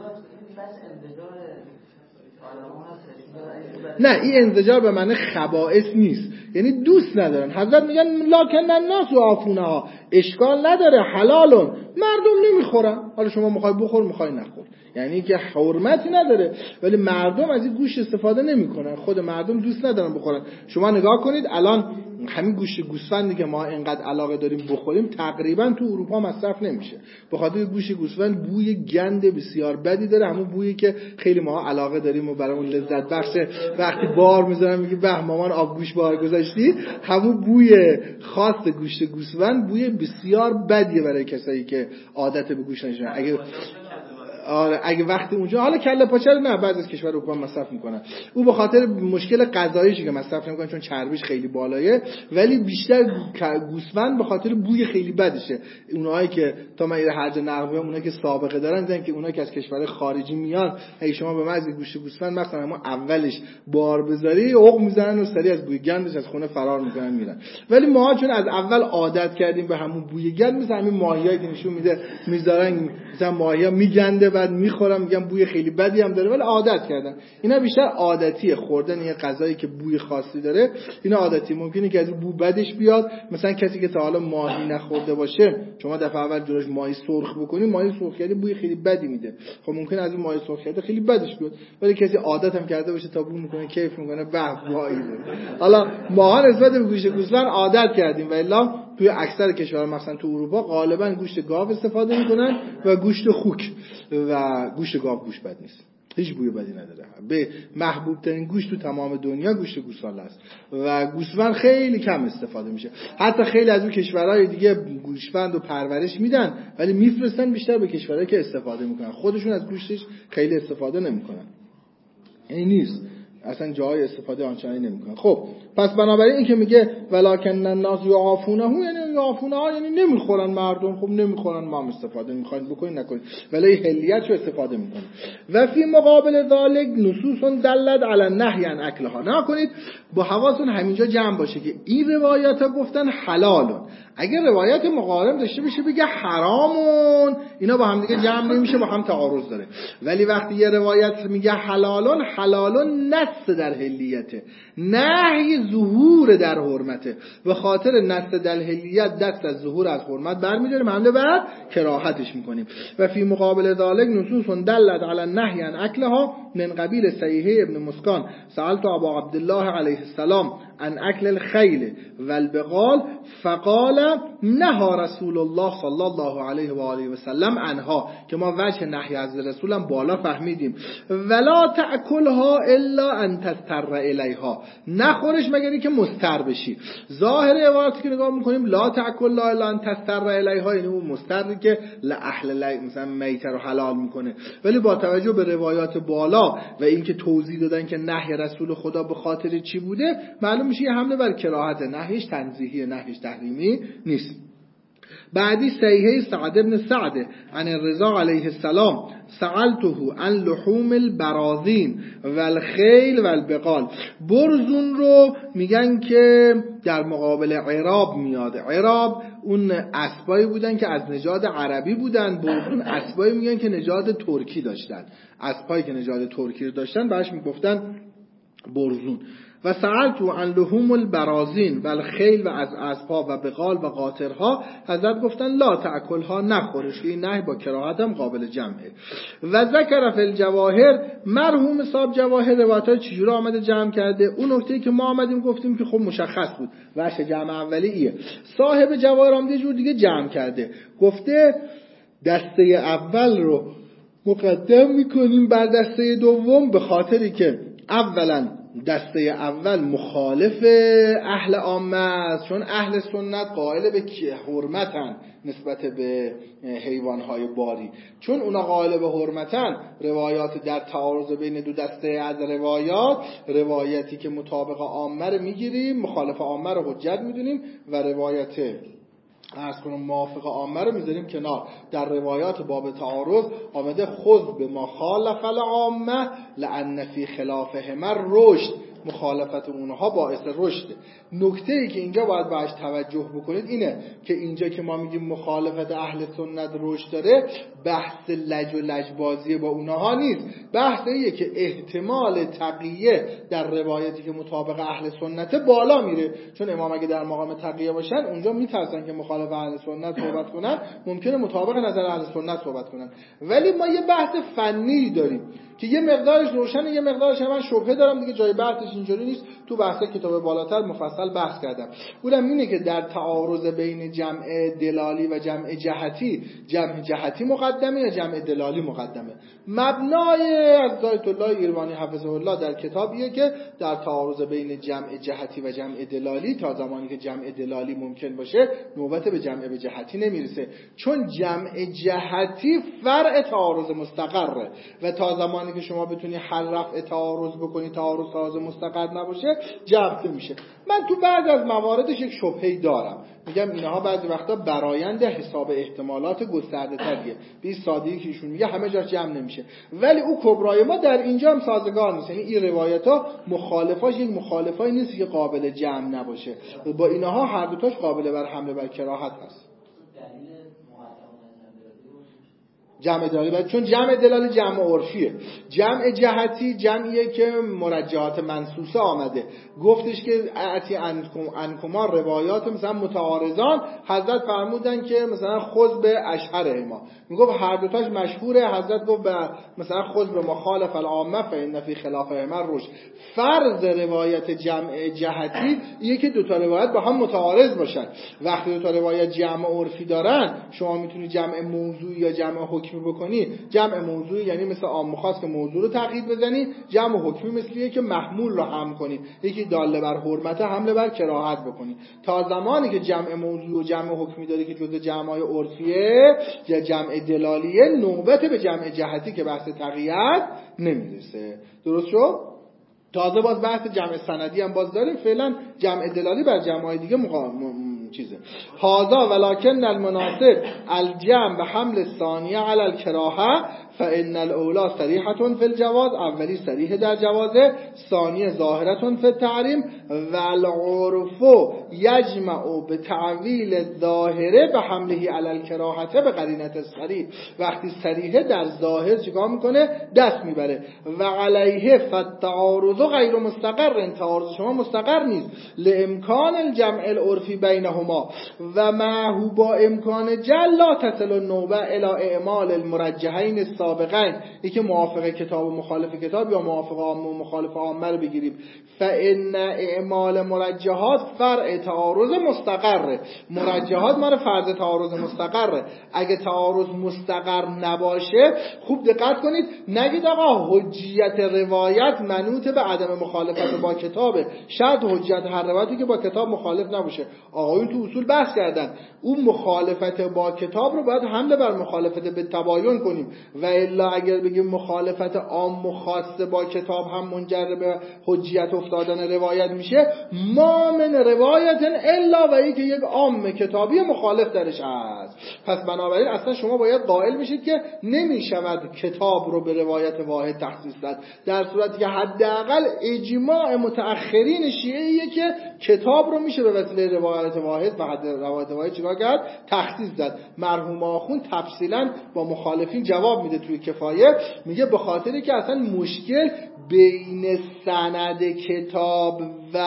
نه این انزجار به معنی خبائث نیست، یعنی دوست ندارن. حضرت میگن لکن الناس یعافونها، اشکال نداره حلالون، مردم نمیخورن، حالا شما میخوای بخور میخوای نخور، یعنی که حرمتی نداره، ولی مردم از این گوشت استفاده نمیکنن، خود مردم دوست ندارن بخورن. شما نگاه کنید الان همین گوشت گوسفندی که ما اینقدر علاقه داریم بخوریم تقریبا تو اروپا مصرف نمیشه، به خاطر گوشت گوسفند بوی گند بسیار بدی داره، همون بویی که خیلی ما علاقه داریم و برامون لذت بخشه. وقتی بار میذارن میگی به مامان آبگوش بار گذاشت، داشتی، همون بوی خاص گوشت گوسفند بوی بسیار بدیه برای کسایی که عادت به گوشت ندارن. اگه وقتی اونجا، حالا کله پاچه رو نه، بعضی از کشور اروپا مصرف میکنن، او به خاطر مشکل غذاییشه که مصرف نمیکنن چون چربیش خیلی بالایه، ولی بیشتر گوسفند به خاطر بوی خیلی بدشه. اونایی که تا من هر جا نقل میکنم، اونایی که سابقه دارن دیدن که اونایی که از کشور خارجی میان، اگه شما به مزه گوشت گوسفند مثلا ما اولش بار بذاری، عق میزنن و سریع از بوی گندش از خونه فرار میکنن میرن. ولی ما چون از اول عادت کردیم به همون بوی گند، مثلا همین ماهیایی که نشون میده میذارن، مثلا ماهیا میگنده بعد میخورم، میگم بوی خیلی بدی هم داره، ولی عادت کردن. اینا بیشتر عادتیه، خوردن یه غذایی که بوی خاصی داره اینا عادتی. ممکنه که از این بو بدش بیاد. مثلا کسی که تا حالا ماهی نخورده باشه، شما دفعه اول جلوش ماهی سرخ بکنی، ماهی سرخ کرده بوی خیلی بدی میده، خب ممکنه از اون ماهی سرخ کرده خیلی بدش بیاد. ولی کسی عادت هم کرده باشه تا بو میکنه، کیف میکنه، به ماهی. حالا ماها نسبت به گوشت گوسفند عادت کردیم، والا توی اکثر کشورها مثلا تو اروپا غالبا گوشت گاو استفاده میکنن و گوشت خوک، و گوشت گاو گوشت بد نیست، هیچ بوی بدی نداره. به محبوب ترین گوشت تو تمام دنیا گوشت گوسفند است و گوسفند خیلی کم استفاده میشه. حتی خیلی از اون کشورهای دیگه گوسفند رو پرورش میدن ولی میفرستن بیشتر به کشورهایی که استفاده میکنن، خودشون از گوشتش خیلی استفاده نمیکنن. این نیست، اصلا جای استفاده آنچنانی نمیکنن. خب پس بنابراین این که میگه ولکن الناس یعافونه، یعنی یعافونه ها یعنی نمیخورن مردم. خب نمیخورن، ما هم استفاده میخواین بکنین نکنین، ولی هلیت رو استفاده میکنن. و فی مقابل ذالک نصوص دلت علی النهی عن اکلها. نکنید با حواستون همینجا جمع باشه که این روایت ها گفتن حلالون، اگر روایت مقارن داشته بشه بگه حرامون، اینا با هم دیگه جمع نمیشه، با هم تعارض داره. ولی وقتی یه روایت میگه حلالون، حلالون نص در هلیته، نهی ظهور در حرمته. به خاطر نص در هلیت دست از ظهور از حرمت برمی‌داریم، حمله بر کراهتش میکنیم. و فی مقابل ذالک نصوص دلت علی النهی عن اکلها من قبیل صحیحه ابن مسکان سألت ابا عبدالله علیه السلام عن اکل الخیل والبغال فقال نهى رسول الله صلی الله علیه و آله و سلم عنها، که ما وجه نهی از رسولم بالا فهمیدیم. ولا تأکلها الا ان تستر الیها، نخورش مگر اینکه مستر بشی. ظاهر عبارتی که نگاه میکنیم لا تأکل الا ان تستر الیها، یعنی اون مستری که لاهل مثلا میت رو حلال میکنه. ولی با توجه به روایات بالا و اینکه توضیح دادن که نهی رسول خدا به خاطر چی بوده، معلوم میشه یه حمله بر کراهت، نهیش تنزیهی، نهیش تحریمی نیست. بعدی صحیحه سعد بن سعد عن الرضا علیه السلام سألته عن لحوم البرازین والخیل والبغال. برزون رو میگن که در مقابل عراب میاد. عراب اون اسبایی بودن که از نژاد عربی بودن، برزون اسبایی میگن که نژاد ترکی داشتن. اسبایی که نژاد ترکی رو داشتن بهش میگفتن برزون. و سألتو عن لحوم البرازین و الخیل و از اسبها و بغال و قاطرها، حضرت گفتن لا تأکلها، نخورش. این نهی با کراهت هم قابل جمعه. و ذکر فی الجواهر، مرحوم صاحب جواهر روایت‌ها چجوری آمده جمع کرده. اون نکته‌ای که ما آمدیم گفتیم که خب مشخص بود، وجه جمع اولیه. صاحب جواهر آمده جور دیگه جمع کرده، گفته دسته اول رو مقدم میکنیم بر دسته دوم، به خاطری که اولا دسته اول مخالف اهل عامه است، چون اهل سنت قائل به حرمتن نسبت به حیوانهای باری. چون اونا قائل به حرمتن، روایات در تعارض بین دو دسته از روایتی که مطابق عامه رو میگیریم، مخالف عامه رو حجت میدونیم، و روایت عرض کنم موافق عامه رو میذاریم کنار. در روایات باب تعارض آمده خذ به ما خالف العامه لان فی خلافهما رشد، مخالفت اونها باعث رشده. نکته‌ای که اینجا باید بهش توجه بکنید اینه که اینجا که ما میگیم مخالفت اهل سنت رشد داره، بحث لج و لجبازی با اونها نیست، بحث اینه که احتمال تقیه در روایتی که مطابق اهل سنت بالا میره. چون امام اگه در مقام تقیه باشن اونجا میترسن که مخالف اهل سنت صحبت کنن، ممکنه مطابق نظر اهل سنت صحبت کنن. ولی ما یه بحث فنی داریم که یه مقدارش روشنه، یه مقدارش من شبهه دارم دیگه، جای بحثش بحثش اینجوری نیست، تو بحث کتاب بالاتر مفصل بحث کردم. اونم اینه که در تعارض بین جمع دلالی و جمع جهتی مقدمه یا جمع دلالی مقدمه. مبنای از آیت الله ایروانی حفظه الله در کتابیه که در تعارض بین جمع جهتی و جمع دلالی تا زمانی که جمع دلالی ممکن باشه نوبت به جمع به جهتی نمیرسه، چون جمع جهتی فرع تعارض مستقره و تا زمانی که شما بتونی حل رفع تعارض بکنی، تعارض مستقر نباشه جمع میشه. من تو بعض از مواردش یک شبهه‌ای دارم، میگم اینها بعضی وقتا برآیند حساب احتمالات گسترده تریه، بی سادگی که ایشون میگه همه جاش جمع نمیشه، ولی او کبرای ما در اینجا هم سازگار نیست. یعنی این روایت‌ها مخالفاش یک مخالفایی نیست که قابل جمع نباشه، با اینها هر دو تاش قابل بر حمله بر کراهت هست. جمع دلالی چون جمع دلالی جمع عرفیه، جمع جهتی جمعیه که مرجحات منصوصه آمده، گفتش که اتی انکما روایات مثلا متعارضان، حضرت فرمودن که مثلا خذ به اشهر ما، میگفت هر دوتاش مشهوره، حضرت گفت مثلا خذ به مخالف العامه فإن فی خلافهما رشد. فرض روایت جمع جهتی اینه که دو تا روایت با هم متعارض باشن. وقتی دو تا روایت جمع عرفی دارن شما میتونی جمع موضوعی یا جمع حکمی بکنی. جمع موضوعی یعنی مثل عام و خاص که موضوع رو تقیید بزنی، جمع حکمی مثلیه که محمول رو هم کنی، یکی داله بر حرمت حمله بر کراهت بکنی. تا زمانی که جمع موضوع و جمع حکمی داره که جزء جمع‌های عرفیه یا جمع دلالیه، نوبت به جمع جهتی که بحث تقیید نمیرسه. درست شد؟ تازه باز بحث جمع سندی هم باز داریم، فعلا جمع دلالی بر جمع‌های دیگه چیزه. هذا ولکن المناسب الجمع به حمل ثانیه علی الکراهه فان الاولی صریحه فی الجواز، اولی صریح در جوازه، ثانیه ظاهره فی التحریم و العرف یجمع به تعویل الظاهره به حمله علی الکراهه به قرینه الصریح. وقتی صریحه در ظاهر چیکار میکنه؟ دست میبره. و علیه فالتعارض غیر مستقر، تعارض شما مستقر نیست، لامکان الجمع العرفی بینهما و معه با امکان جل لا تصل النوبه الی اعمال المرجحین السابقین. یکی موافق کتاب و مخالف کتاب یا موافق عام و مخالف عامه رو بگیریم. فان اعمال مرجحات فرع تعارض مستقره، مرجحات ما فرض تعارض مستقره. اگه تعارض مستقر نباشه خوب دقت کنید، نگید آقا حجیت روایت منوط به عدم مخالفت با کتابه، شرط حجیت هر روایتی که با کتاب مخالف نباشه. آقایون تو اصول بحث کردن اون مخالفت با کتاب رو باید حمله بر مخالفت به تباین کنیم، و الا اگر بگیم مخالفت عام و خاص با کتاب هم منجر به حجیت افتادن روایت میشه، ما من روایت الا و ای که یک عام کتابی مخالف درش هست. پس بنابراین اصلا شما باید قائل بشید که نمیشود کتاب رو به روایت واحد تخصیص داد، در صورتی که حداقل اجماع متأخرین شیعیه که کتاب رو میشه به وسیله روایت واحد و حد روایت واحد چیکار کرد؟ تخصیص داد. مرحوم آخوند تفصیلا با مخالفین جواب میده توی کفایه، میگه به خاطری که اصلا مشکل بین سند کتاب و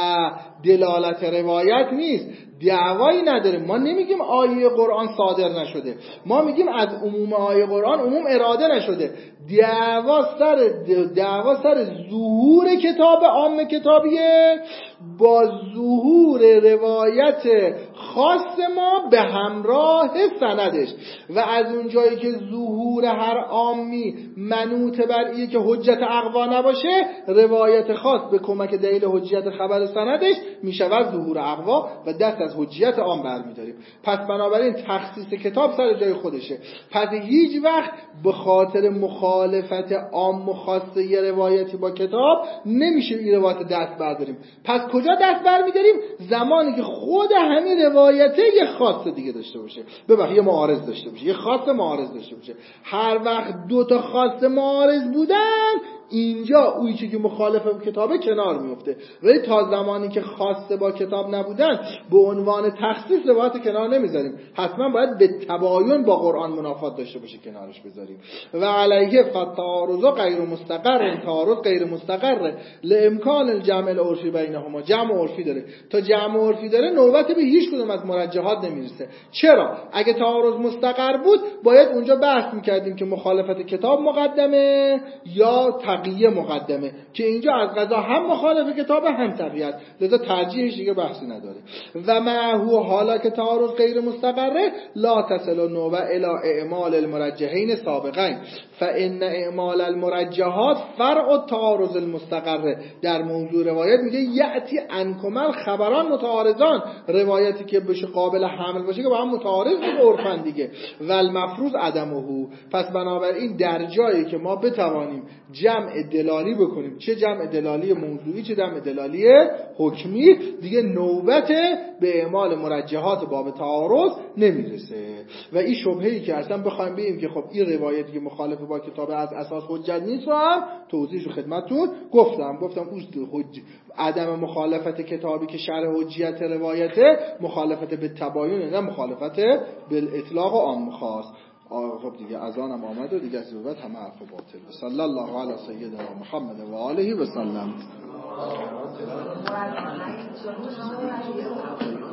دلالت روایت نیست، دعوایی نداریم. ما نمیگیم آیه قرآن صادر نشده، ما میگیم از عموم آیه قرآن عموم اراده نشده. دعوا سر ظهور کتاب عام کتابیه با ظهور روایت خاص ما به همراه سندش، و از اونجایی که ظهور هر عامی منوط بر اینه که حجت اقوا نباشه، روایت خاص به کمک دلیل حجیت خبر سندش میشود ظهور اقوا و دست از حجیت عام برمیداریم. پس بنابراین تخصیص کتاب سر جای خودشه. پس هیچ وقت به خاطر مخالفت عام و خاص یه روایتی با کتاب نمیشه این روایت دست برداریم. پس کجا دست برمیداریم؟ زمانی که خود همین روایته یه خاص دیگه داشته باشه، ببخشید یه معارض داشته باشه، یه خاص معارض داشته باشه. هر وقت دو تا خاص معارض بودن، اینجا اویی که مخالف با کتابه کنار میفته. ولی تا زمانی که خاصه با کتاب نبودن، به عنوان تخصیص روایت کنار نمیذاریم، حتما باید به تباین با قرآن منافات داشته باشه کنارش بذاریم. و علیه فالتعارض غیر مستقر، تعارض غیر مستقره لامکان الجمع العرفی بینهما. جمع عرفی داره، تا جمع عرفی داره نوبت به هیچ کدوم از مرجحات نمیرسه. چرا؟ اگه تعارض مستقر بود باید اونجا بحث میکردیم که مخالفت کتاب مقدمه یا تقیه مقدمه که اینجا از قضا هم مخالف کتاب هم تقیه است، لذا ترجیحش دیگه بحثی نداره. و معهو حالا که تعارض غیر مستقره لا تصل النوبه الی اعمال المرجحین سابقین فان اعمال المرجحات فرع التعارض المستقره. در موضوع روایت میگه یأتی انکمل خبران متعارضان، روایتی که بشه قابل حمل باشه که با هم متعارض عرفن دیگه. و المفروض عدمه، پس بنابراین در جایی که ما بتوانیم جمع دلالی بکنیم، چه جمع دلالی موضوعی چه جمع دلالی حکمی، دیگه نوبت به اعمال مرجحات باب تعارض نمیرسه. و این شبهه‌ای که اصلا بخوایم بگیم که خب این روایتی که مخالف با کتاب از اساس حجت نیست رو هم توضیحش رو خدمتتون گفتم عدم مخالفت کتابی که شرح حجیت روایته مخالفت به تباین، نه مخالفت بالاطلاق و عام خاص. خب دیگه اذان هم آمد و دیگه از بعد همه حرف باطل. صلی الله علی سیدنا محمد و آله و سلم.